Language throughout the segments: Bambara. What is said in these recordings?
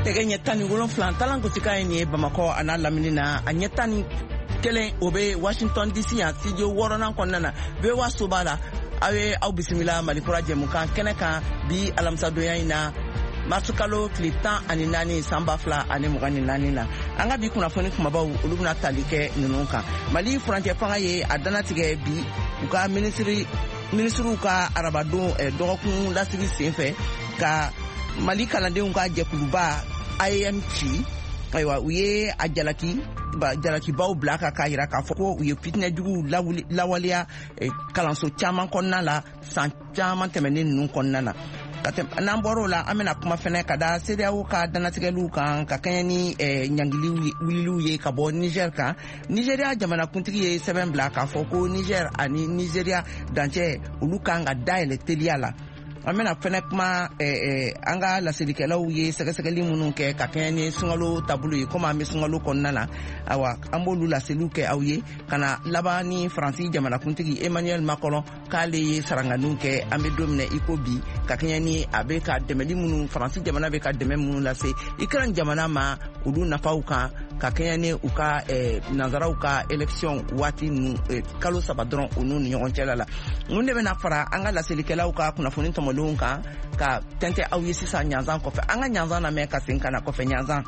tɛgɛ ɲɛ 17 talan gosika ye nin ye Bamakɔ a n'a lamini na a ɲɛ 11 o be Washington DC yan studio 6nan kɔnɔna na VOA so b'a la aw ye aw bisimila Mali kura jɛmukan kɛnɛ kan bi alamisadonya in na Mars kalo tile 14 san 2024 na an ka bi kunnafoni kumabaw olu bɛna tali kɛ ninnu kan Mali furancɛ fanga ye a danatigɛ bi u ka ministriw ka arabadon dɔgɔkun lasigi senfɛ ka Mali kalandenw ka jɛkuluba IAM ci ayiwa u ye a jalakibaw bila ka yira k'a fɔ ko u ye fitinɛjugu lawaleya kalanso caman kɔnɔna la san caman tɛmɛnen ninnu kɔnɔna na n'an bɔr'o la an bɛna kuma fɛnɛ ka da CEDEAO ka danatigɛliw kan ka kɛɲɛ ni ɲangili wuliliw ye ka bɔ Niger kan Nigeria jamanakuntigi ye sɛbɛn bila k'a fɔ ko Niger ani Nigeria dancɛ olu kan ka dayɛlɛ teliya la an bɛna fɛnɛ kuma an ka laselilikɛlaw ye sɛgɛsɛgɛli minnu kɛ ka kɛɲɛ ni sunkalo taabolo ye komi an bɛ sunkalo kɔnɔna na awa an b'olu laseliw kɛ aw ye ka na laban ni Faransi jamanakuntigi Emmanuel Macron k'ale ye saranganiw kɛ an bɛ don minɛ i ko bi ka kɛɲɛ ni a bɛ ka dɛmɛli minnu Faransi jamana bɛ ka dɛmɛ minnu lase Ukraine jamana ma olu nafaw kan ka kɛɲɛ ni u ka nanzaraw ka élection waati ninnu kalo 3 dɔrɔn u n'u ni ɲɔgɔn cɛla la mun de bɛna fara an ka laselilikɛlaw ka kunnafoni tɔmɔlenw kan ka tɛntɛ aw ye sisan ɲanzan kɔfɛ an ka ɲanzan lamɛn ka segin ka na kɔfɛ ɲanzan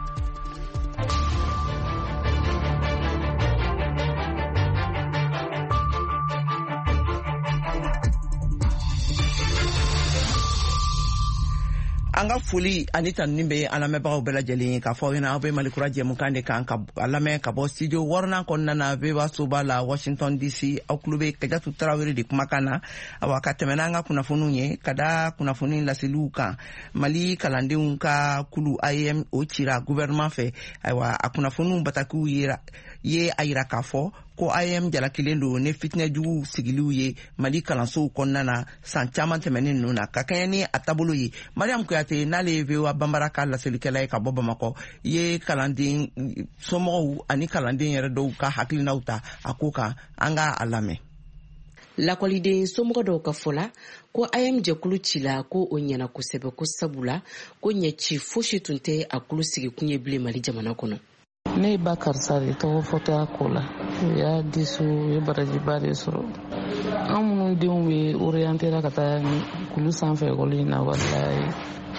an ka foli ani tanuni bɛ an lamɛnbagaw bɛɛ lajɛlen k'a fɔ ɲɛna aw bɛ Mali kura jɛmukan de kan ka lamɛn ka bɔ studio 6nan kɔnɔna na VOA soba la Washington DC aw tulo bɛ Kajatu Tarawele de kumakan na awa ka tɛmɛ n'an ka kunnafoniw ye ka da kunnafoni laseliw kan Mali kalandenw ka kulu IAM o cira gouvernement fɛ ayiwa a kunnafoniw batakiw ye a yira k'a fɔ ko IAM jalakilen don ne fitinɛjugu sigiliw ye Mali kalansow kɔnɔna na san caman tɛmɛnen ninnu na ka kɛɲɛ ni a taabolo ye Mariam Kuyate n'ale ye VOA banbara ka laselilikɛla ye ka bɔ Bamakɔ ye kalanden somɔgɔw ani kalanden yɛrɛ dɔw ka hakilinaw ta a ko kan an ka a lamɛn lakɔliden somɔgɔ dɔw ka fɔ la ko IAM jɛkulu ci la ko o ɲɛna kosɛbɛ ko sabula ko ɲɛci fosi tun tɛ a kulu sigi kun ye bilen Mali jamana kɔnɔ ne ba karisa de tɔgɔ fɔtɔ a ko la u y'a diso u ye barajiba de sɔrɔ an minnu denw bɛ orientera ka taa kulu sanfɛ ekɔli in na walayi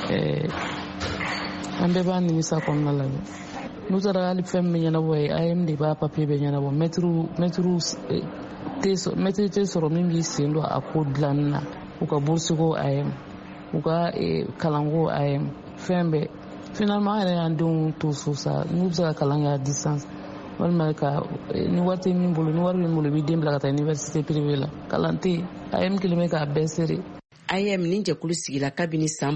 an bɛɛ b'a nimisa kɔnɔna la n'u taara hali fɛn min ɲɛnabɔ ye IAM de b'a papiye bɛ ɲɛnabɔ mɛtiri tɛ sɔrɔ min b'i sen don a ko dilanni na u ka burusiko IAM u ka kalanko IAM fɛn bɛɛ finalement yɛrɛ y'an denw to so sa n'u bɛ se ka kalan kɛ à distance walima ka ni wari tɛ min bolo ni wari bɛ min bolo i b'i den bila ka taa université privée la kalan tɛ yen IAM kelen bɛ k'a bɛɛ seere IAM ni jɛkulu sigila kabini san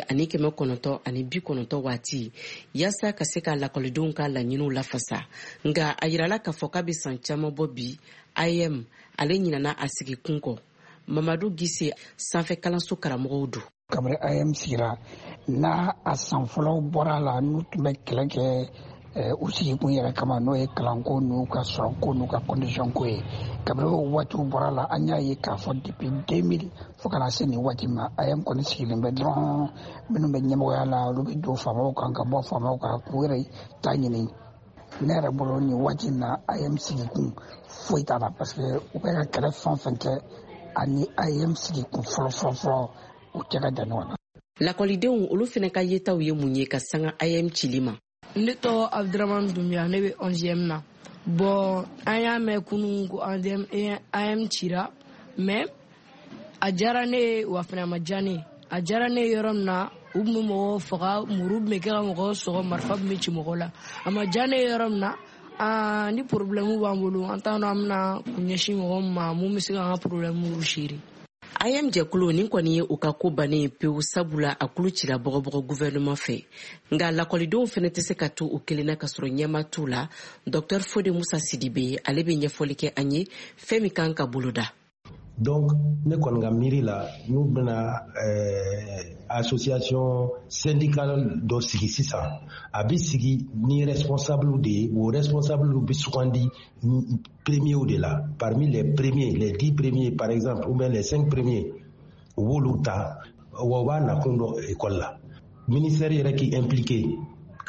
1990 waati yaasa ka se ka lakɔlidenw ka laɲiniw lafasa nka a yirala k'a fɔ k'a bɛ san caman bɔ bi IAM ale ɲinana a sigi kun kɔ Mamadu Gise sanfɛ kalanso karamɔgɔw don kabiri IAM sigira n'a a san fɔlɔw bɔra la n'u tun bɛ kɛlɛ kɛ u sigikun yɛrɛ kama n'o ye kalanko n'u ka sɔrɔko n'u ka condition ko ye kabiri o waatiw bɔra la an y'a ye k'a fɔ depuis 2000 fo kana se nin waati ma IAM kɔni sigilen bɛ dɔrɔn minnu bɛ ɲɛmɔgɔya la olu bɛ don faamaw kan ka bɔ faamaw kan k'u yɛrɛ ta ɲini ne yɛrɛ bolo nin waati na IAM sigikun foyi t'a la parce que u bɛ ka kɛlɛ fɛn fɛn kɛ ani IAM sigikun fɔlɔ u tɛ ka dan ɲɔgɔn na. Lakɔlidenw olu fɛnɛ ka yetaw ye mun ye ka sanga IAM cili ma ne tɔgɔ Abdurahmane Dumbuya ne bɛ 11e na bon an y'a mɛn kunun ko IAM cira mais a diyara ne ye wa fana ma diya ne ye a diyara ne ye yɔrɔ min na u tun bɛ mɔgɔw faga muru tun bɛ kɛ ka mɔgɔw sɔgɔ marifa tun bɛ ci mɔgɔw la a ma diya ne ye yɔrɔ min na ni problème b'an bolo an t'a dɔn an bɛna kun ɲɛsin mɔgɔ ma mun bɛ se k'an ka problème gérer IAM jɛkulu nin kɔni ye u ka ko bannen pewu sabula a kulu cira bɔgɔbɔgɔ gouvernement fɛ nka lakɔlidenw fɛnɛ tɛ se ka to u kelenna ka sɔrɔ ɲɛma t'u la Dr Fode Musa Sidibe ale bɛ ɲɛfɔli kɛ an ye fɛn min kan ka boloda donc ne kɔni ka miiri la n'u bɛna association syndicale dɔ sigi sisan a bɛ sigi ni responsable de ye o responsable bɛ sugandi premiers de la parmi les premiers les 10 premiers par exemple ou bien les 5 premiers u b'olu ta wa u b'a nakun dɔn école la ministère yɛrɛ k'i impliqué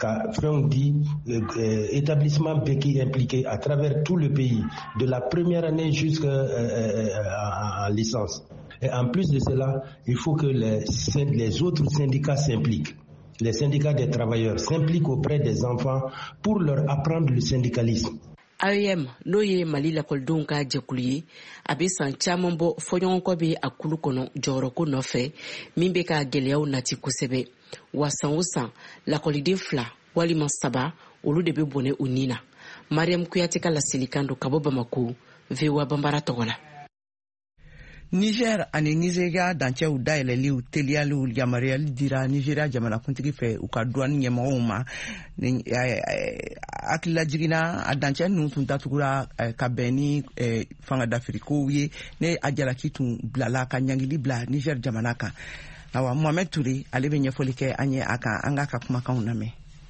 on dit établissement Beki impliqué à travers tout le pays, de la première année jusqu'à licence. Et en plus de cela, il faut que les autres syndicats s'impliquent. Les syndicats des travailleurs s'impliquent auprès des enfants pour leur apprendre le syndicalisme. AEM n'o ye Mali lakɔlidenw ka jɛkulu ye a bɛ san caman bɔ fɔɲɔgɔnkɔ bɛ a kulu kɔnɔ jɔyɔrɔko nɔfɛ min bɛ ka gɛlɛyaw nati kosɛbɛ wa san o san lakɔliden 2 walima 3 olu de bɛ bɔnɛ u ni na. Mariam Kuyate ka laselikan do ka bɔ Bamako, VOA Bambara tɔgɔ la. Niger ani Nigeria dancɛw dayɛlɛliw teliyaliw yamaruyali dira Nigeria jamanakuntigi fɛ u ka douane ɲɛmɔgɔw ma hakilila jiginna a dancɛ ninnu tun datugura ka bɛn ni fanga d'Afirikow ye ne a jalaki tun bilala ka ɲangili bila Niger jamana kan. Awa Mohamed Touré ale bɛ ɲɛfɔli kɛ an ye a kan an ka kumakanw lamɛn.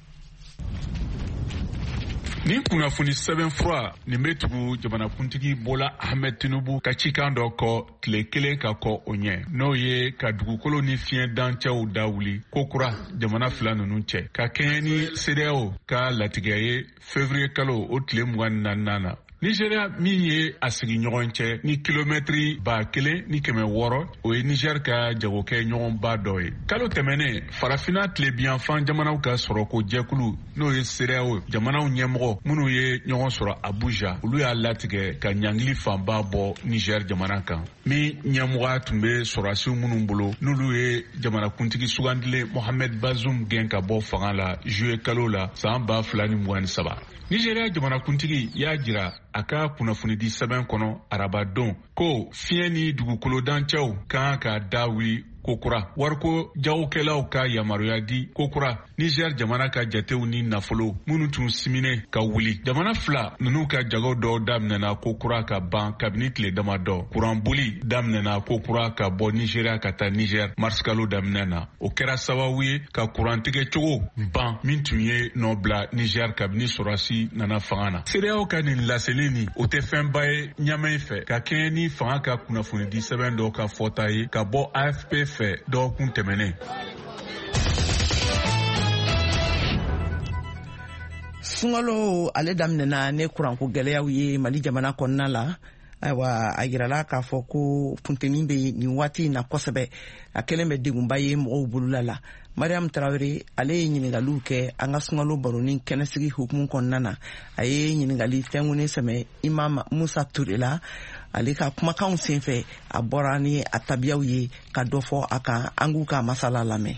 Ni kunnafoni sɛbɛn fura nin bɛ tugu jamanakuntigi Bola Ahmed Tinubu ka cikan dɔ kɔ tile kelen ka kɔ o ɲɛ n'o ye ka dugukolo ni fiɲɛ dancɛw dawuli ko kura jamana 2 ninnu cɛ ka kɛɲɛ ni CEDEAO ka latigɛ ye février kalo o tile 24 na. Nigeria min ye a sigi ɲɔgɔn cɛ ni kilomɛtiri 1,600 o ye Niger ka jagokɛ ɲɔgɔnba dɔ ye. Kalo tɛmɛnen farafina tilebiyanfan jamanaw ka sɔrɔko jɛkulu n'o ye CEDEAO jamanaw ɲɛmɔgɔ minnu ye ɲɔgɔn sɔrɔ Abuja olu y'a latigɛ ka ɲangili fanba bɔ Niger jamana kan. Min ɲɛmɔgɔ tun bɛ sɔrɔdasiw minnu bolo n'olu ye jamanakuntigi sugandilen Mohamed Bazoum gɛn ka bɔ fanga la juillet kalo la san 2023. Nigeria jamanakuntigi y'a jira a ka kunnafonidi sɛbɛn kɔnɔ arabadon ko fiɲɛ ni dugukolo dancɛw kan ka dawi kokura wariko jagokɛlaw ka yamaruya di kokura Niger jamana ka jatew ni nafolo minnu tun simine ka wuli. Jamana 2 ninnu ka jagaw dɔ daminɛna kokura ka ban kabini tile dama dɔ. Kuran boli daminɛna kokura ka bɔ Nigeria ka taa Niger marsikalo daminɛna. O kɛra sababu ye ka kurantigɛ cogo ban min tun ye nɔ bila Niger kabini sɔrɔdasi nana fanga na. CEDEAO ka nin laseli ni o tɛ fɛnba ye ɲamɛ fɛ ka kɛɲɛ ni fanga ka kunnafonidi sɛbɛn dɔ ka fɔta ye ka bɔ AFP fɛ dɔgɔkun tɛmɛnen. Sunkalo ale daminɛna ne kuranko gɛlɛyaw ye Mali jamana kɔnɔna la. Ayiwa a yirala k'a fɔ ko funteni bɛ nin waati in na kosɛbɛ a kɛlen bɛ degunba ye mɔgɔw bolola la. Mariam Traoré ale ye ɲininkaliw kɛ an ka sunkalo baronin kɛnɛsigi hukumu kɔnɔna na. A ye ɲininkali fɛnkunnen sɛmɛ Imam Musa Touré la. Ale ka kumakanw senfɛ a bɔra ni a tabiyaw ye ka dɔ fɔ a kan an k'u ka masala lamɛn.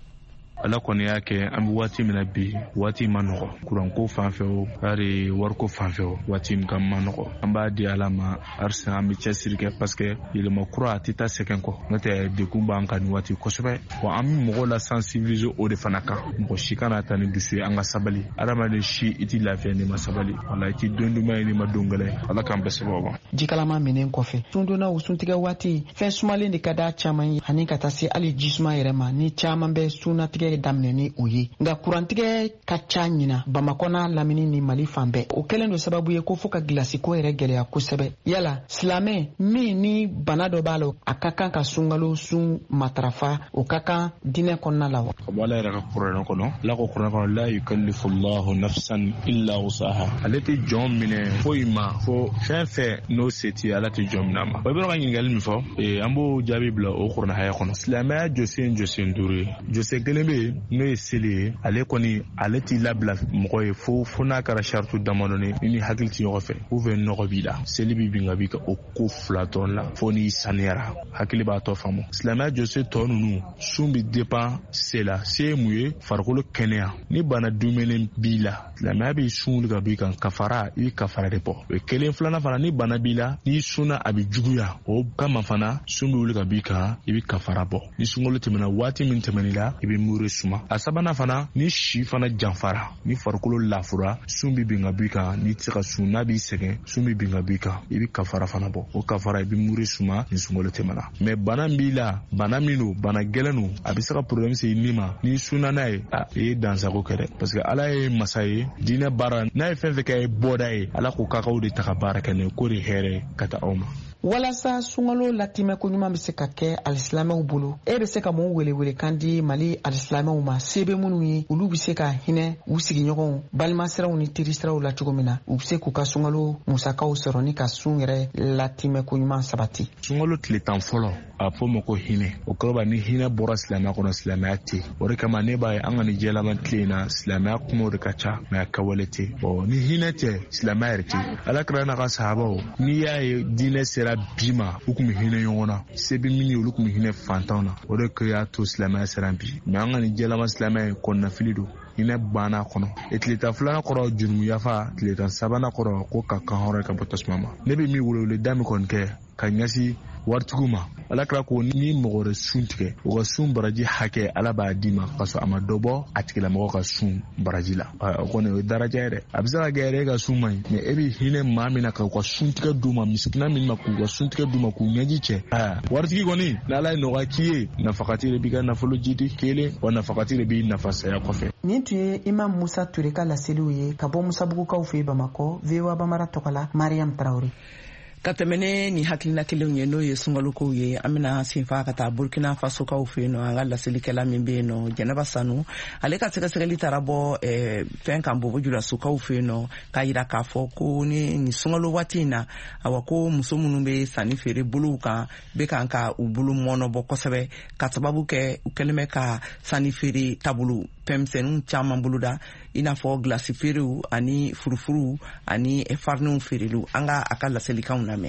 Ala kɔni y'a kɛ an bɛ waati min na bi waati ma nɔgɔ kuranko fanfɛ o hali wariko fanfɛ o waati min ka ma nɔgɔ an b'a di Ala ma arisa an bɛ cɛsiri kɛ parce que yɛlɛma kura a tɛ taa sɛgɛn kɔ n'o tɛ dekun b'an kan nin waati kosɛbɛ wa an bɛ mɔgɔw la sensibiliser o de fana kan mɔgɔ si kana taa ni dusu ye an ka sabali adamaden si i tɛ lafiya n'i ma sabali wala i tɛ don duman ye n'i ma don gɛlɛn Ala k'an bɛɛ sababu ma. Jikalama minɛn kɔfɛ sundonnaw suntigɛ waati fɛn sumalen de ka d'a caman ye ani ka taa se hali jisuma yɛrɛ ma ni caman bɛ sunnatigɛ daminɛ ni o ye nka kurantigɛ ka ca ɲina Bamakɔ n'a lamini ni Mali fan bɛɛ o kɛlen do sababu ye ko fo ka gilasi ko yɛrɛ gɛlɛya kosɛbɛ yala silamɛ min ni bana dɔ b'a la a ka kan ka sunkalo sun matarafa o ka kan diinɛ kɔnɔna la wa. Ala yɛrɛ ka kuranɛ kɔnɔ la ko kuranɛ kɔnɔ la yukallifu Allahu nafsan illa wusaha ale tɛ jɔn minɛ foyi ma fo fɛn fɛn n'o se t'i Ala tɛ jɔn minɛ ma. O bɛ ka ɲininkali min fɔ an b'o jaabi bila o kuranɛ haya kɔnɔ silamɛya jɔsen 5 ye jɔsen kelen bɛ yen n'o ye seli ye ale kɔni ale t'i labila mɔgɔ ye fo n'a kɛra charte damadɔni ni hakili tɛ ɲɔgɔn fɛ ou bien nɔgɔ b'i la seli b'i bin ka b'i ka o ko 2 dɔrɔn la fo n'i saniyara hakili b'a tɔ faamu. Silamɛya jɔsen tɔ ninnu sun bɛ dépend se la se ye mun ye farikolo kɛnɛya ni bana dumuni b'i la silamɛya b'i sun wuli ka b'i kan kafara i bɛ kafara de bɔ o ye kelen. Filanan fana ni bana b'i la n'i sunna a bɛ juguya o kama fana sun bɛ wuli ka b'i kan i bɛ kafara bɔ ni sunkalo tɛmɛna waati min tɛmɛn'i la i bɛ muure suma. A sabanan fana ni si fana janfara ni farikolo lafura sun bɛ bin ka b'i kan n'i tɛ se ka sun n'a b'i sɛgɛn sun bɛ bin ka b'i kan i bɛ kafara fana bɔ o kafara i bɛ muure suma ni sunkalo tɛmɛna. Mais bana b'i la bana min don bana gɛlɛn don a bɛ se ka problème se i ni ma n'i sunna n'a ye i ye dansago kɛ dɛ parce que Ala ye masa ye diinɛ baara n'a ye fɛn fɛn kɛ ye bɔda ye Ala ko k'aw de ta ka baara kɛ n'o ye ko de hɛrɛ ka taa aw ma. walasa sunkalo latimɛ ko ɲuman bɛ se ka kɛ alisilamɛw bolo e bɛ se ka mun wele kan di Mali alisilamɛw ma sebe minnu ye olu bɛ se ka hinɛ u sigiɲɔgɔnw balimasiraw ni terisiraw la cogo min na u bɛ se k'u ka sunkalo musakaw sɔrɔ ni ka sun yɛrɛ latimɛ ko ɲuman sabati. Sunkalo tile 10 fɔlɔ a fɔ ma ko hinɛ o kɔrɔ ni hinɛ bɔra silamɛya kɔnɔ silamɛya tɛ o de kama ne b'a ye an ka nin diɲɛlaban tile in na silamɛya kumaw de ka ca mɛ a kawale tɛ ni hinɛ tɛ silamɛya yɛrɛ tɛ Alakira n'a ka sahabaw n'i y'a ye diinɛ sera bi ma u tun bɛ hinɛ ɲɔgɔn na se bɛ min ye olu tun bɛ hinɛ fantanw na o de y'a to silamɛya sera bi mɛ an ka nin diɲɛlaban silamɛya ye kɔnɔnafili don hinɛ banna kɔnɔ tile 10 filanan kɔrɔ jurumu yafa tile 10 sabanan kɔrɔ ko ka kan hɔrɔn ka bɔ tasuma ma ne bɛ min wele da min kɔni kɛ ka ɲɛsin waritigiw ma Alakira ko ni mɔgɔ wɛrɛ sun tigɛ o ka sun baraji hakɛ Ala b'a di ma ka sɔrɔ a ma dɔ bɔ a tigilamɔgɔ ka sun baraji la o kɔni o ye daraja ye dɛ a bɛ se ka kɛ yɛrɛ e ka sun man ɲi mɛ e bɛ hinɛ maa min na ka u ka sun tigɛ d'u ma misikina min ma k'u ka sun tigɛ d'u ma k'u ɲɛji cɛ waritigi kɔni n'Ala ye nɔgɔya k'i ye nafakati de b'i ka nafolo jidi kelen wa nafakati de b'i nafa saya kɔfɛ. Nin tun ye Imam Musa Ture ka laseliw ye ka bɔ Musabugukaw fɛ Bamakɔ VOA Bamara tɔgɔ la Mariam Traoré. Ka tɛmɛne ni hakilina kelenw ye n'o ye sunkalokow ye an bɛna sinfa ka taa Burkina Faso kaw fɛ yen nɔ an ka laselikɛla min bɛ yen nɔ Jɛnɛba Sanu ale ka sɛgɛsɛgɛli taara bɔ fɛn kan Bobo Julasokaw fɛ yen nɔ k'a yira k'a fɔ ko ni sunkalo waati in na awa ko muso minnu bɛ sanni feere bolow kan bɛ kan ka u bolo mɔnɔbɔ kosɛbɛ ka sababu kɛ u kɛlen bɛ ka sanni feere taabolo fɛnmisɛnninw caman boloda i n'a fɔ glasi feerew ani furufuru ani fariniw feereliw an ka a ka laselikanw lamɛn.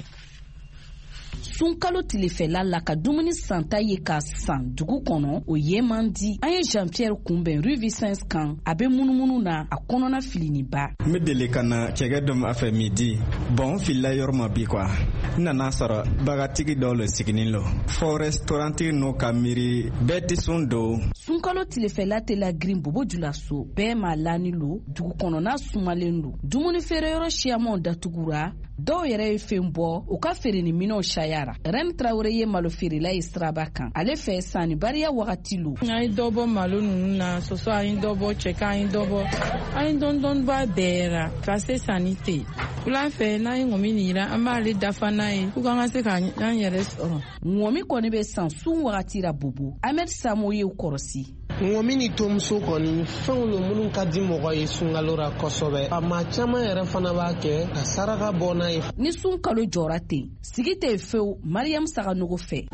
Sunkalo tilefɛla la ka dumuni santa ye ka san dugu kɔnɔ o ye man di an ye Jean Pierre kunbɛn Rue Vicence kan a bɛ munumunu na a kɔnɔna filiniba. N bɛ deli ka na cɛkɛ dɔ ma fɛ midi n filila yɔrɔ ma bi quoi n nana sɔrɔ bagatigi dɔw le siginin lo fɔ restaurantigi n'u ka miiri bɛɛ tɛ sun don. Sunkalo tilefɛla tɛ la girin Bobo Julaso bɛɛ ma lani lo dugu kɔnɔna sumalen lo dumuni feere yɔrɔ siyamanw datugura dɔw yɛrɛ ye fɛn bɔ u ka feere ni minɛnw cayara. Rem Traoré ye malo feerela ye siraba kan ale fɛ sannibariya wagati lo. An ye dɔ bɔ malo ninnu na soso an ye dɔ bɔ cɛkɛ an ye dɔ bɔ an ye dɔɔni b'a bɛɛ ra parce sanni tɛ yen wula fɛ n'an ye ŋɔmi nira an b'ale dafa n'a ye pour qu'an ka se k'an yɛrɛ sɔrɔ. Ŋɔmi kɔni bɛ san sun wagati ra Bobo Ahmed Samo ye kɔrɔsi. Ŋɔmi ni tomuso kɔni fɛnw lo minnu ka di mɔgɔ ye sunkalo ra kosɛbɛ a maa caman yɛrɛ fana b'a kɛ ka saraka bɔ n'a ye. Ni sunkalo jɔra ten sigi tɛ fewu Mariam Saganogo fɛ.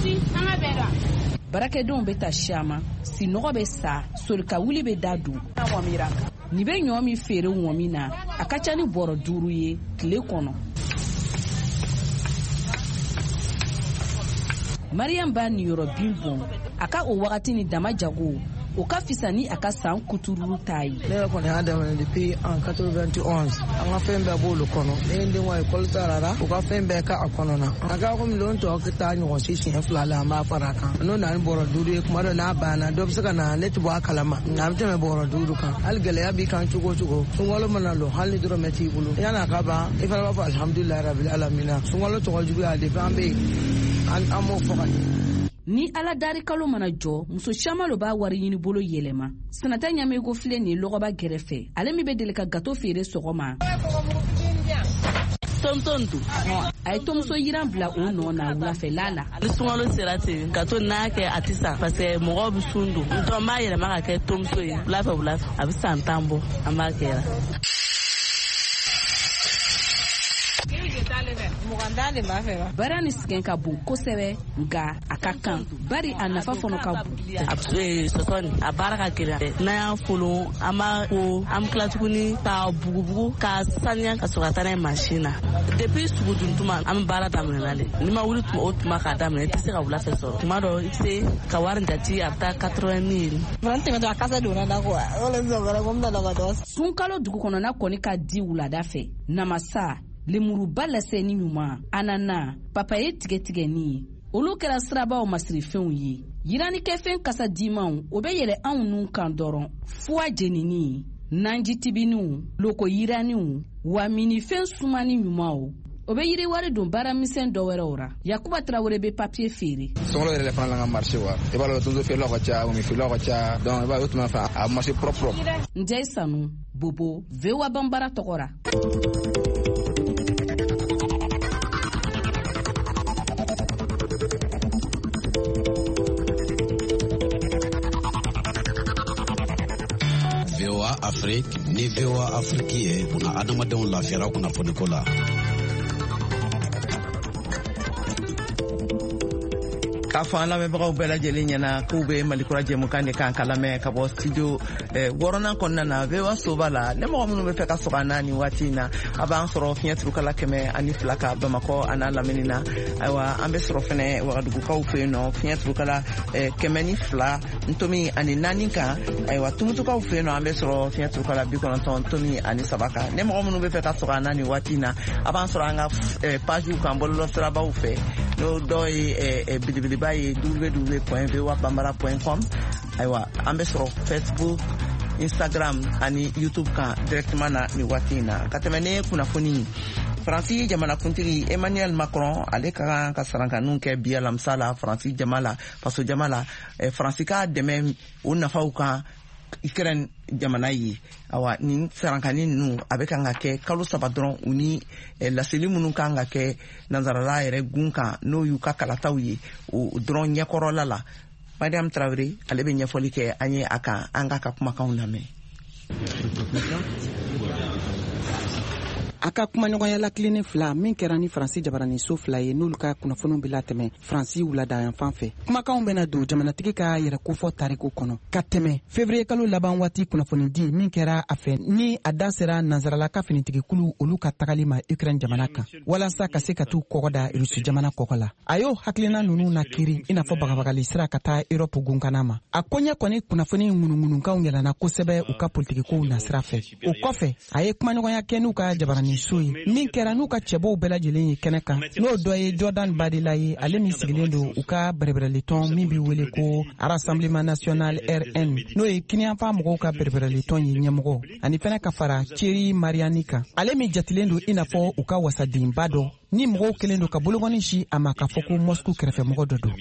Barakɛdenw bɛ taa siyama sinɔgɔ bɛ sa solika wuli bɛ da dun. Ni bɛ ɲɔ min feere ŋɔmi na a ka ca ni bɔrɔ 5 ye tile kɔnɔ. Mariam b'a niyɔrɔ bin bɔn a ka o wagati ni dama jago o ka fisa ni a ka san kutururu ta ye. Ne yɛrɛ kɔni y'a daminɛ depuis en 91 an ka fɛn bɛɛ b'olu kɔnɔ ne ye n den wa école taara u ka fɛn bɛɛ ka a kɔnɔna a ka komi lon tɔ ka taa ɲɔgɔn si siɲɛ 2 la an b'a fara a kan n'o na ni bɔrɔ 5 ye kuma dɔ n'a banna dɔ bɛ se ka na ne tɛ bɔ a kalama nka a bɛ tɛmɛ bɔrɔ 5 kan hali gɛlɛya b'i kan cogo cogo sunkalo mana lɔ hali ni dɔrɔmɛ t'i bolo yan'a ka ban i fana b'a fɔ alhamdulilayi rabil alamina sunkalo tɔgɔ juguya depuis an bɛ yen an m'o fɔ ka ɲɛ. Ni ala dari kalo mana jɔ muso caman lo b'a wari ɲini bolo yɛlɛma Sanata Ɲamego filɛ nin lɔgɔba gɛrɛfɛ ale min bɛ deli ka gato feere sɔgɔma tontontu a ye tomuso yiran bila o nɔ na wulafɛla la. Ni sunkalo sera ten gato n'a kɛ a tɛ san parce que mɔgɔw bɛ sun don n tɔ n b'a yɛlɛma ka kɛ tomuso ye wulafɛ a bɛ san 10 bɔ an b'a kɛra. Bara ni sɛgɛn ka bon kosɛbɛ nka a ka kan bari a nafa fana ka bon. Sɔsɔni a baara ka gɛlɛn n'an y'a folon an b'a ko an bɛ tila tuguni ka bugubugu ka saniya ka sɔrɔ ka taa n'a ye mansin na depuis sugudun tuma an bɛ baara daminɛ le n'i ma wuli o tuma k'a daminɛ i tɛ se ka wulafɛ sɔrɔ tuma dɔ i tɛ se ka wari jate a bɛ taa 80 000. An tɛmɛtɔ a kasa donna na quoi wala sɔgɔra ko n bɛna ka dɔ. Sunkalo dugu kɔnɔna kɔni ka di wulada fɛ namasa lemuruba lasɛni ɲuman anana papaye tigɛtigɛni olu kɛra sirabaw masirifɛnw ye yiranikɛfɛn kasa dimanw o bɛ yɛlɛ anw nun kan dɔrɔn fuwa jenini nanji tibiniw loko yiraniw wa minifɛn sumani ɲumanw o bɛ yiri wari don baaramisɛn dɔ wɛrɛw ra Yakuba Traoré bɛ papier feere. Sunkalo yɛrɛ fana la ka marché wa i b'a dɔn tonso feerelaw ka ca ŋɔmi feerelaw ka ca donc i b'a ye o tuma fɛ a marché propre. Ndiaye Sanu Bobo VOA Bambara tɔgɔ ra. VOA Afrique ni VOA Afrique ye kuna adamadenw lafiyara kunnafoniko la. K'a fɔ an lamɛnbagaw bɛɛ lajɛlen ɲɛna k'u bɛ malikura jɛmukan de kan ka lamɛn ka bɔ studio wɔɔrɔnan kɔnɔna na VOA soba la ne mɔgɔ minnu bɛ fɛ ka sɔgɔ an na nin waati in na a b'an sɔrɔ fiɲɛ turukala 102 ka Bamakɔ a n'a lamini na. Ayiwa an bɛ sɔrɔ fɛnɛ Wagadugukaw fɛ yen nɔ fiɲɛ turukala 102 ntomi ani 4 kan. Ayiwa Tumutukaw fɛ yen nɔ an bɛ sɔrɔ fiɲɛ turukala 93 ntomi ani 7 kan. Ne mɔgɔ minnu bɛ fɛ ka sɔgɔ an na nin waati in na a b'an sɔrɔ an ka pagew kan bɔlɔlɔsirabaw fɛ n'o dɔ ye belebeleba ye www.voabambara.com. Ayiwa an bɛ sɔrɔ Facebook, Instagram ani YouTube kan directement na ni waati in na. Ka tɛmɛ ne kunnafoni Faransi jamanakuntigi Emmanuel Macron ale ka kan ka sarankanu kɛ bi alamisa la Faransi jama la faso jama la Faransi ka dɛmɛ o nafaw kan Ukraine jamana ye. Awa nin sarankani ninnu a bɛ kan ka kɛ kalo 3 dɔrɔn u ni laseli minnu kan ka kɛ nanzarala yɛrɛ gun kan n'o y'u ka kalataw ye o dɔrɔn ɲɛkɔrɔla la. Mariam Traoré ale bɛ ɲɛfɔli kɛ an ye a kan an ka kumakanw lamɛn. A ka kumaɲɔgɔnya la tilennen 2 min kɛra ni Faransi jabaraniso 2 ye n'olu ka kunnafoniw bɛ latɛmɛ Faransi wulada yan fan fɛ. Kumakanw bɛna don jamanatigi ka yɛrɛ kofɔ tariku kɔnɔ ka tɛmɛ février kalo laban waati kunnafoni di min kɛra a fɛ ni a da sera nanzarala ka finitigikulu olu ka tagali ma Ukraine jamana kan walasa ka se ka t'u kɔgɔ da Rusi jamana kɔgɔ la. A y'o hakilina ninnu na kiri i n'a fɔ bagabagali sira ka taa Europe gunkana ma. A koɲɛ kɔni kunnafoni ŋunuŋunukanw yɛlɛnna kosɛbɛ u ka politikikow na sira fɛ. O kɔfɛ a ye kumaɲɔgɔnya kɛ n'u ka jabarani so ye min kɛra n'u ka cɛbɔw bɛɛ lajɛlen ye kɛnɛ kan n'o dɔ ye Jordan Badela ye ale min sigilen don u ka bɛrɛbɛrɛli tɔn min bɛ wele ko Rassemblement National RN n'o ye kiniyanfan mɔgɔw ka bɛrɛbɛrɛli tɔn ye ɲɛmɔgɔ ani fɛnɛ ka fara Thierry Mariani kan ale min jatilen don i n'a fɔ u ka wasadenba dɔ ni mɔgɔw kɛlen don ka bologɔni si a ma k'a fɔ ko Moscou kɛrɛfɛmɔgɔ dɔ don.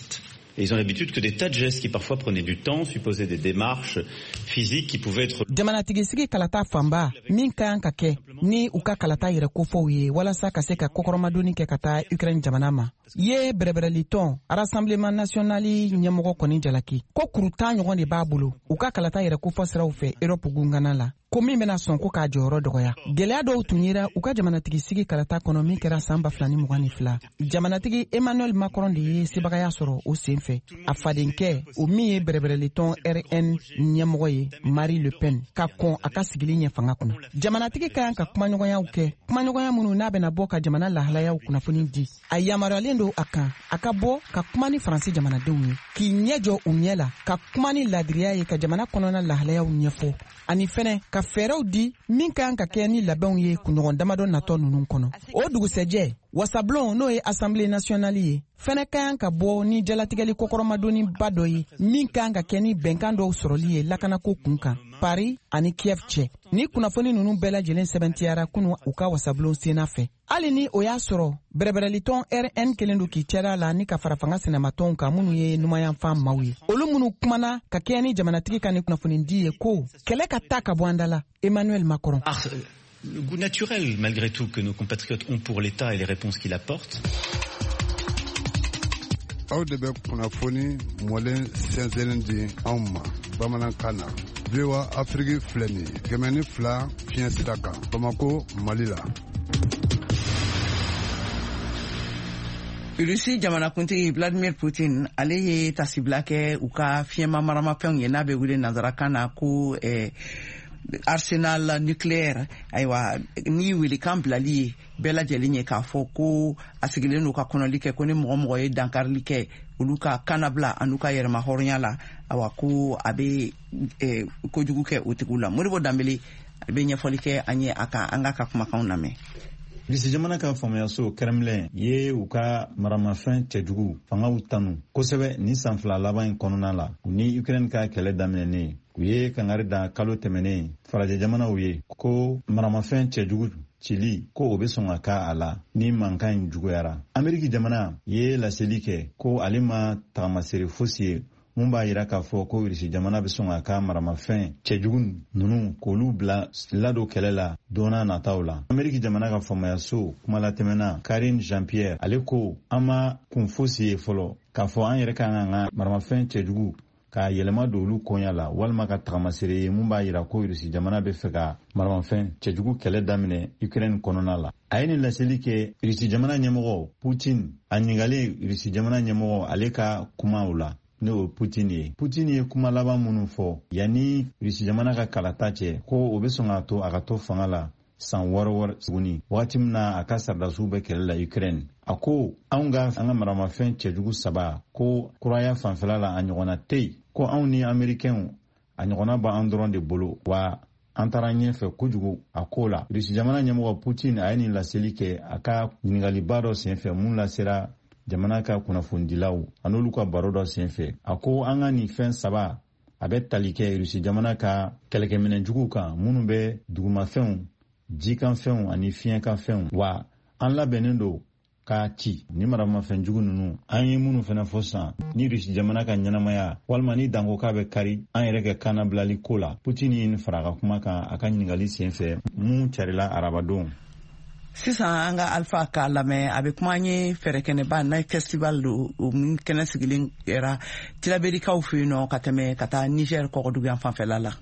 Et ils ont l'habitude que des tas de gestes qui parfois prenaient du temps supposaient des démarches physiques qui pouvaient être... Jamanatigisi kalata fanba min kan ka kɛ ni u ka kalata yɛrɛ kofɔw ye walasa ka se ka kokɔrɔmadoni kɛ ka taa Ukraine jamana ma. Ye bɛrɛbɛrɛli tɔn Rassemblement National ɲɛmɔgɔ kɔni jalaki ko kuru 10 ɲɔgɔn de b'a bolo u ka kalata yɛrɛ kofɔ siraw fɛ Europe gungana la ko min bɛna sɔn ko k'a jɔyɔrɔ dɔgɔya. Gɛlɛya dɔw tun yera u ka jamanatigisi kalata kɔnɔ min kɛra san 2022. Jamanatigi Emmanuel Macron de ye sebagaya sɔrɔ o sen fɛ. A fadenkɛ o min ye bɛrɛbɛrɛli tɔn RN ɲɛmɔgɔ ye Marie Le Pen ka kɔn a ka sigili ɲɛ fanga kɔnɔ. Jamanatigi ka kan ka kumaɲɔgɔnyaw kɛ kumaɲɔgɔnya minnu n'a bɛna bɔ ka jamana lahalayaw kunnafoni di. A yamaruyalen don a kan a ka bɔ ka kuma ni Faransi jamanadenw ye k'i ɲɛ jɔ u ɲɛ la ka kuma ni ladiriya ye ka jamana kɔnɔna lahalayaw ɲɛfɔ ani fɛnɛ ka fɛɛrɛw di min kan ka kɛ ni labɛnw ye kunɲɔgɔn damadɔ natɔ ninnu kɔnɔ. O dugusɛjɛ wasablon n'o ye Assemblée nationale ye fɛnɛ kan ka bɔ ni jalatigɛli kokɔrɔmadoni ba dɔ ye min kan ka kɛ ni bɛnkan dɔw sɔrɔli ye lakanako kun kan Paris ani Kiev cɛ. Ni kunnafoni ninnu bɛɛ lajɛlen sɛbɛntiyara kunu u ka wasablon sena fɛ. Hali ni o y'a sɔrɔ bɛrɛbɛrɛlitɔn RN kelen don k'i cɛra la ni ka fara fanga sɛnɛmatɔnw kan minnu ye numayanfan maaw ye. Olu minnu kumana ka kɛ ni jamanatigi ka ni kunnafoni di ye ko kɛlɛ ka taa ka bɔ an da la. Emmanuel Macron. Le goût naturel, malgré tout, que nos compatriotes ont pour l'État et les réponses qu'il apporte. Aw de bɛ kunnafoni mɔlen sɛnsɛnlen di anw ma bamanankan na. VOA Afrique filɛ nin ye 102 fiɲɛ sira kan Bamako Mali la. Rusi jamanakuntigi Vladimir Putin ale ye tasibila kɛ u ka fiɲɛma maramafɛnw ye n'a bɛ wele nanzarakan na ko arsenal nucléaire. Ayiwa ni welekan bilali ye bɛɛ lajɛlen ye k'a fɔ ko a sigilen n'u ka kɔnɔli kɛ ko ni mɔgɔ ye dankarili kɛ olu ka kanabila an'u ka yɛrɛma hɔrɔnya la awa ko a bɛ kojugu kɛ o tigiw la. Moribo Danbele a bɛ ɲɛfɔli kɛ an ye a kan an ka kumakanw lamɛn. Rusi jamana ka faamuyaso Kremlin ye u ka maramafɛn cɛjugu fangaw tanu kosɛbɛ ni san 2 laban in kɔnɔna la u ni Ukraine ka kɛlɛ daminɛnen u ye kangari da kalo tɛmɛnen farajɛ jamanaw ye ko maramafɛn cɛjugu cili ko o bɛ sɔn ka k'a a la ni mankan in juguyara. Ameriki jamana ye laseli kɛ ko ale ma tagamasere fosi ye mun b'a yira k'a fɔ ko Rusi jamana bɛ sɔn ka ka maramafɛn cɛjugu ninnu k'olu bila ladon kɛlɛ la donna nataw la. Ameriki jamana ka faamuyaso kuma la tɛmɛna Karine Jean-Pierre ale ko an ma kun fosi ye fɔlɔ k'a fɔ an yɛrɛ kan ka maramafɛn cɛjugu ka yɛlɛma don olu koɲa la walima ka tagamasere ye mun b'a yira ko Rusi jamana bɛ fɛ ka maramafɛn cɛjugu kɛlɛ daminɛ Ukraine kɔnɔna la. A ye nin laseli kɛ Rusi jamana ɲɛmɔgɔ Putin a ɲininkalen Rusi jamana ɲɛmɔgɔ ale ka kumaw la n'o Putin ye. Putin ye kuma laban minnu fɔ yanni Rusi jamana ka kalata cɛ ko o bɛ sɔn ka to a ka to fanga la san wɔɔrɔ tuguni wagati min na a ka sardasiw bɛ kɛlɛ la Ukraine. A ko an ka maramafɛn cɛjugu 3 ko kuraya fanfɛla la a ɲɔgɔnna tɛ yen ko anw ni Amerikɛnw a ɲɔgɔnna b'an dɔrɔn de bolo wa an taara ɲɛfɛ kojugu a ko la. Rusi jamana ɲɛmɔgɔ Putin a ye nin laseli kɛ a ka ɲininkaliba dɔ senfɛ mun lasera jamana ka kunnafonidilaw an'olu ka baro dɔ senfɛ. A ko an ka nin fɛn 3 a bɛ tali kɛ Rusi jamana ka kɛlɛkɛminɛjuguw kan minnu bɛ dugumafɛnw, jikanfɛnw ani fiɲɛkanfɛnw wa an labɛnnen don ka ci ni maramafɛn jugu ninnu an ye minnu fana fɔ san ni Rusi jamana ka ɲɛnamaya walima ni danko k'a bɛ kari an yɛrɛ kɛ kana bilali ko la. Putin ye nin fara ka kuma kan a ka ɲininkali senfɛ mun carila arabadon. Sisan an ka Alpha k'a lamɛn a bɛ kuma an ye fɛɛrɛkɛnɛba Night Festival don min kɛnɛ sigilen kɛra Tilaberikaw fɛ yen nɔ ka tɛmɛ ka taa Niger kɔgɔduguyan fanfɛla la.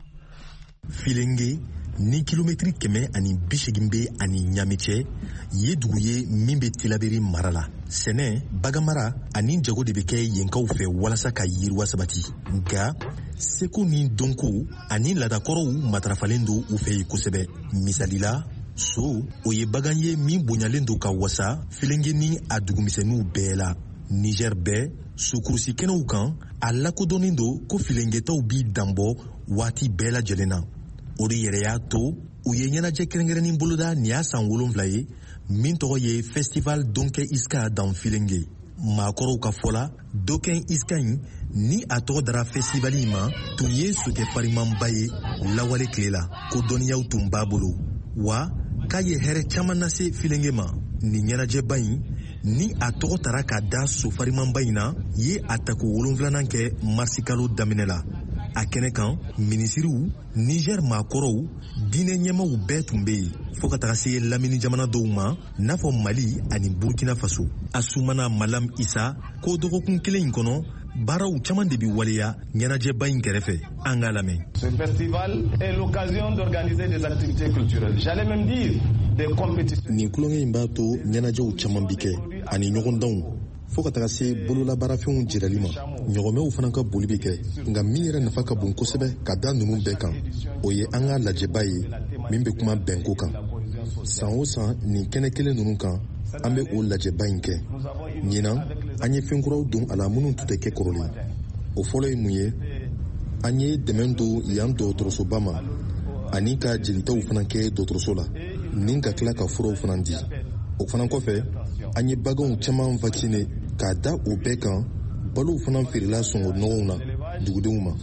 Filenge ni kilomɛtiri 180 bɛ ani Ɲame cɛ ye dugu ye min bɛ Tilaberi mara la. Sɛnɛ, baganmara ani jago de bɛ kɛ yenkaw fɛ walasa ka yiriwa sabati. Nka seko ni dɔnko ani ladakɔrɔw matarafalen don u fɛ yen kosɛbɛ. Misalila, so o ye bagan ye min bonyalen don ka wasa Filenge ni a dugumisɛnninw bɛɛ la. Niger bɛɛ sokurusi kɛnɛw kan a lakodɔnnen don ko filengetaw b'i danbɔ waati bɛɛ lajɛlen na. O de yɛrɛ y'a to u ye ɲɛnajɛ kɛrɛnkɛrɛnnin boloda nin y'a san 7 ye min tɔgɔ ye Festival Donkɛ Iska dans Filenge. Maakɔrɔw ka fɔ la Donkɛ Iska in ni a tɔgɔ dara festival in ma tun ye sokɛ farimanba ye lawale tile la ko dɔnniyaw tun b'a bolo wa k'a ye hɛrɛ caman lase Filenge ma. Nin ɲɛnajɛba in ni a tɔgɔ tara ka da sofarimanba in na ye a tako 7nan kɛ marisi kalo daminɛ la. A kɛnɛ kan minisiriw, Niger maakɔrɔw, diinɛ ɲɛmaw bɛɛ tun bɛ yen fo ka taga se Lamini jamana dɔw ma n'a fɔ Mali ani Burkina Faso. Asumana Malam Isa ko dɔgɔkun kelen in kɔnɔ baaraw caman de bɛ waleya ɲɛnajɛba in kɛrɛfɛ. An k'a lamɛn. Ce festival est l'occasion d'organiser des activités culturelles. J'allais même dire des compétitions. Nin kulonkɛ in b'a to ɲɛnajɛw caman bi kɛ ani ɲɔgɔndanw fo ka taga se bololabaarafɛnw jirali ma. Ɲɔgɔnmɛw fana ka boli bɛ kɛ nka min yɛrɛ nafa ka bon kosɛbɛ ka da ninnu bɛɛ kan o ye an ka lajɛba ye min bɛ kuma bɛnko kan. San o san nin kɛnɛ kelen ninnu kan an bɛ o lajɛba in kɛ. Ɲinan an ye fɛn kuraw don a la minnu tun tɛ kɛ kɔrɔlen. O fɔlɔ ye mun ye? An ye dɛmɛ don yan dɔgɔtɔrɔsoba ma ani ka jelitaw fana kɛ dɔgɔtɔrɔso la ni ka tila ka furaw fana di. O fana kɔfɛ an ye baganw caman vacciner k'a da o bɛɛ kan balow fana feerela sɔngɔ nɔgɔw na dugudenw ma.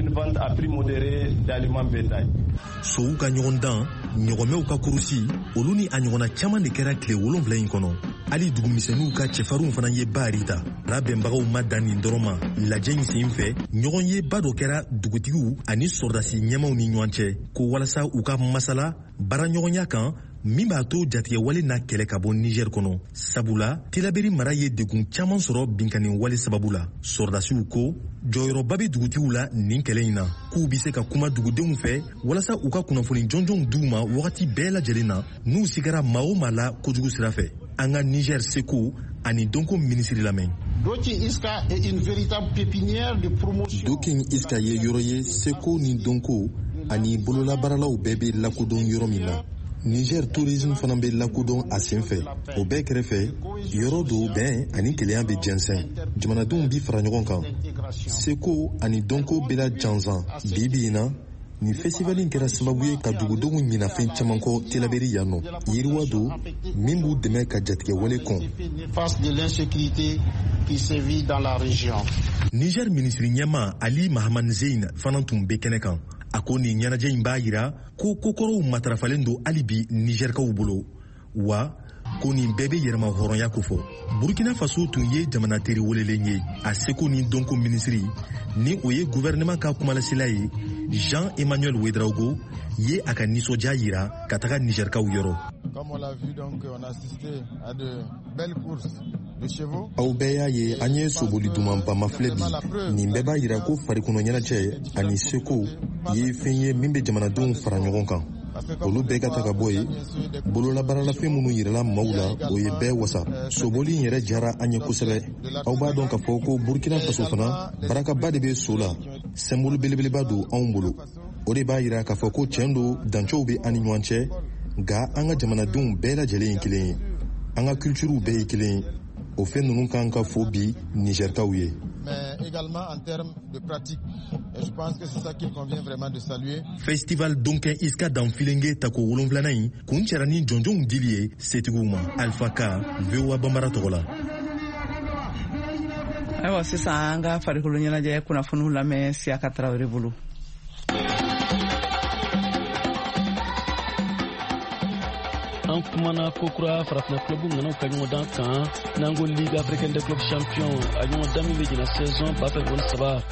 Sow ka ɲɔgɔndan, ɲɔgɔnmɛw ka kurusi, olu ni a ɲɔgɔnna caman de kɛra tile 7 in kɔnɔ. Hali dugumisɛnninw ka cɛfarinw fana ye baari ta. Labɛnbagaw ma dan nin dɔrɔn ma. Lajɛ in sen fɛ, ɲɔgɔn ye ba dɔ kɛra dugutigiw ani sɔrdasi ɲɛmaw ni ɲɔgɔn cɛ ko walasa u ka masala baaraɲɔgɔnya kan min b'a to jatigɛwale n'a kɛlɛ ka bɔ Niger kɔnɔ. Sabula, Tilaberi mara ye degun caman sɔrɔ binkani wale sababu la. Sɔrdasiw ko jɔyɔrɔba bɛ dugutigiw la nin kɛlɛ in na k'u bɛ se ka kuma dugudenw fɛ walasa u ka kunnafoni jɔnjɔnw d'u ma wagati bɛɛ lajɛlen na n'u sigara maa o maa la kojugu sira fɛ. An ka Niger seko ani dɔnko minisiri lamɛn. Dokin Iska est une véritable pépinière de promotion. Dokin Iska ye yɔrɔ ye seko ni dɔnko ani bololabaaralaw bɛɛ bɛ lakodɔn yɔrɔ min na. Niger tourisme fana bɛ lakodɔn a sen fɛ. O bɛɛ kɛrɛfɛ yɔrɔ dɔw bɛn ani kelenya bɛ jɛnsɛn. Jamanadenw bi fara ɲɔgɔn kan. Seko ani dɔnko bɛ la jansan bi in na ni festival in kɛra sababu ye ka dugudenw ɲina fɛn caman kɔ Tilaberi yan nɔ. Yiriwa don min b'u dɛmɛ ka jatigɛwale kɔn. Face de l'insécurité qui sévit dans la région. Niger minisiri ɲɛma Ali Mahamane Zein fana tun bɛ kɛnɛ kan. A ko nin ɲɛnajɛ in b'a jira ko kokɔrɔw matarafalen don hali bi Nigerkaw bolo wa ko nin bɛɛ bɛ yɛrɛma hɔrɔnya ko fɔ. Burkina Faso tun ye jamana teri welelen ye a seko ni dɔnko minisiri ni o ye gouvernement ka kumalasila ye Jean-Emmanuel Ouedraogo ye a ka nisɔndiya jira ka taga Nigerkaw yɔrɔ. Comme on l'a vu donc on a assisté à de belles courses aw bɛɛ y'a ye an ye soboli dumanba ma filɛ bi nin bɛɛ b'a yira ko farikolo ɲɛnajɛ ani seko ye fɛn ye min bɛ jamanadenw fara ɲɔgɔn kan olu bɛɛ ka ta ka bɔ ye bololabaaralafɛn minnu yirala maaw la o ye bɛɛ wasa soboli in yɛrɛ jara an ye kosɛbɛ aw b'a dɔn k'a fɔ ko burkina faso fana barakaba de bɛ so la sɛmbolo belebeleba don anw bolo o de b'a yira k'a fɔ ko tiɲɛ don dancow bɛ an ni ɲɔgɔn cɛ nka an ka jamanadenw bɛɛ lajɛlen ye kelen ye an ka culturew bɛɛ ye kelen ye o fɛn ninnu kan ka fo bi nigɛrikaw ye. Mais également en termes de pratique. Et je pense que c'est ça qu'il convient vraiment de saluer. Festival Donkin Iska dans Filenge tako wolonfilana in kun cɛra ni jɔnjɔnw dili ye setigiw ma Alpha Ka VOA Bambara tɔgɔ la. Ayiwa sisan an ka farikolo ɲɛnajɛ kunnafoniw lamɛn Siyaka Tarawele bolo. An kumana kokura farafina club ngana ka ɲɔgɔn dan kan n'an ko Ligue africaine des clubs champions a ɲɔgɔn dan min bɛ jɛna saison 2023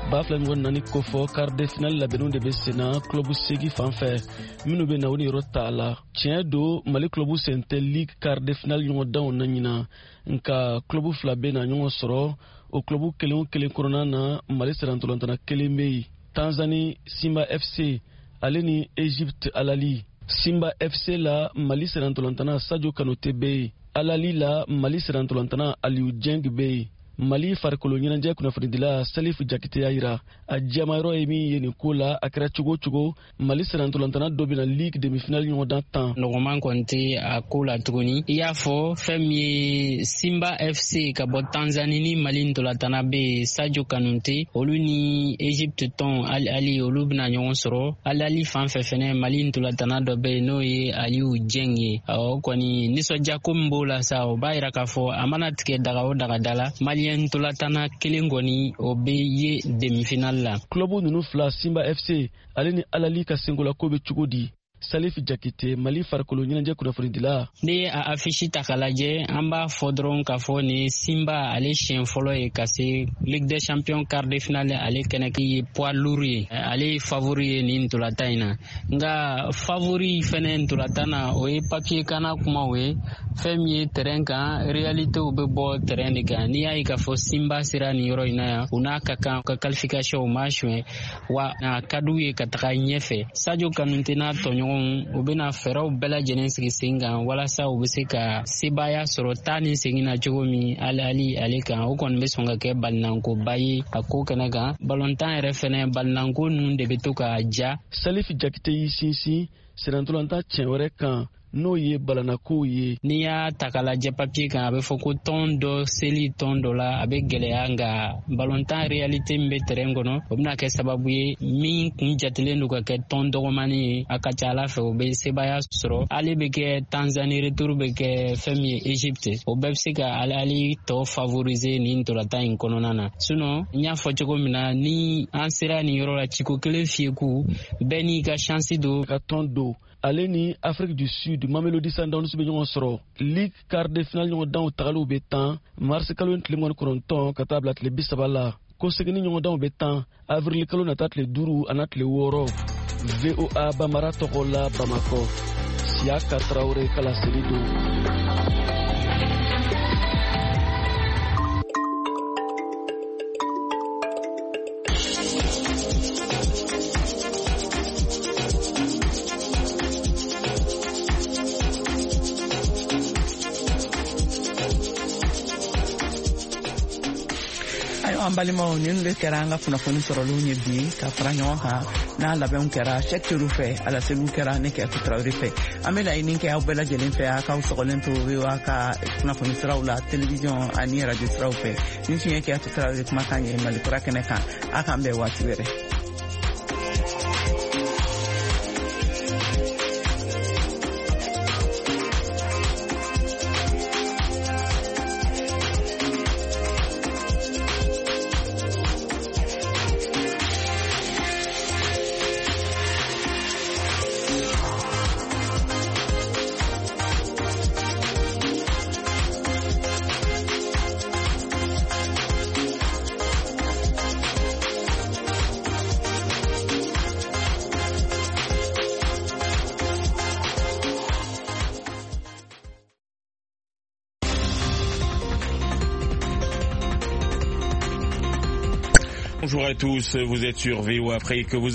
2024 ko fɔ quart de finale labɛnninw de bɛ sen na club segi fan fɛ minnu bɛ na o ni yɔrɔ t'a la tiɲɛ don Mali club sen tɛ Ligue quart de finale ɲɔgɔn danw na ɲinan nka club fila bɛ na ɲɔgɔn sɔrɔ o club kelen o kelen kɔnɔna na Mali serantolantana kelen bɛ yen Tanzanie Simba FC ale ni Egypte Alali. Simba FC la Mali serantolantana Sadio Kanote be Alali la Mali serantolantana Aliou Dieng be Mali farikolo ɲɛnajɛ kunnafonidila Salif Jakite yira a jamayɔrɔ ye min ye nin ko la a kɛra cogo cogo Mali serantolantana dɔ bɛna Ligue demi-finale ɲɔgɔn dan 10 nɔgɔman kɔni tɛ a ko la tuguni i y'a fɔ fɛn min ye Simba FC ka bɔ Tanzanie ni Mali ntolantana bɛ Sadio Kanute olu ni Egypte tɔn Ali olu bɛna ɲɔgɔn sɔrɔ Ali fan fɛ fɛnɛ Mali ntolantana dɔ bɛ yen n'o ye Aliou Dieng ye o kɔni nisɔndiya ko min b'o la sa o b'a yira k'a fɔ a mana tigɛ daga o daga da la Malien ntolatana kelen kɔni o bɛ ye demi-finale la. Club ninnu fila Simba FC ale ni Alali ka sengola ko bɛ cogo di? Salif Jakite Mali farikolo ɲɛnajɛ kunnafonidila. Ni a affiche ta k'a lajɛ an b'a fɔ dɔrɔn k'a fɔ ni Simba ale siɲɛ fɔlɔ ye ka se Ligue des Champions quart de finale ale kɛnɛ k'i ye poids lourd ye ale ye favori ye ni ntolata in na nka favori fɛnɛ ntolata na o ye papier kana kumaw ye fɛn min ye terrain kan réalitéw bɛ bɔ terrain de kan n'i y'a ye k'a fɔ Simba sera nin yɔrɔ in na yan u n'a ka kan ka qualification ma suɲɛ wa a ka d'u ye ka taga ɲɛfɛ Sadio Kanute n'a tɔɲɔgɔn u bɛna fɛɛrɛw bɛɛ lajɛlen sigi sen kan walasa u bɛ se ka sebaaya sɔrɔ taa ni segin na cogo min ale kan o kɔni bɛ sɔn ka kɛ balinankoba ye a ko kɛnɛ kan balontan yɛrɛ fɛnɛ balinanko ninnu de bɛ to ka ja. Salif Jakite y'i sinsin serantolanta tiɲɛ wɛrɛ kan n'o ye balanakow ye. N'i y'a ta k'a lajɛ papier kan a bɛ fɔ ko tɔn dɔ seli tɔn dɔ la a bɛ gɛlɛya nka balontan réalité min bɛ terrain kɔnɔ o bɛna kɛ sababu ye min kun jatilen don ka kɛ tɔn dɔgɔmani ye a ka ca Ala fɛ o bɛ sebaaya sɔrɔ ale bɛ kɛ Tanzanie retour bɛ kɛ fɛn min ye Egypte o bɛɛ bɛ se ka ale tɔ favoriser nin ntolata in kɔnɔna na sinon n y'a fɔ cogo min na ni an sera nin yɔrɔ la ciko kelen fiyeku bɛɛ n'i ka chance don ka tɔn don. Ale ni Afrique du Sud Mamelodi Sundowns bɛ ɲɔgɔn sɔrɔ Ligue quart de finale ɲɔgɔn danw tagaliw bɛ 10 mars kalo tile 29 ka taa bila tile 30 la ko seginni ɲɔgɔn danw bɛ 10 avril kalo nata tile 5 ana tile 6 VOA Bambara tɔgɔ la Bamako Siyaka Tarawele kala seli don. An balimaw nin de kɛra an ka kunnafoni sɔrɔliw ye bi ka fara ɲɔgɔn kan n'a labɛnw kɛra Cheikh Teriw fɛ Alaseliw kɛra ne kɛ Tarawele fɛ an bɛ laɲini kɛ aw bɛɛ lajɛlen fɛ a k'aw sɔgɔlen to VOA ka kunnafoni siraw la télévision ani radio siraw fɛ nin tun ye kɛ Tarawele kumakan ye Mali kura kɛnɛ kan a k'an bɛn waati wɛrɛ. Bonjour à tous, vous êtes sur VOA Afrique.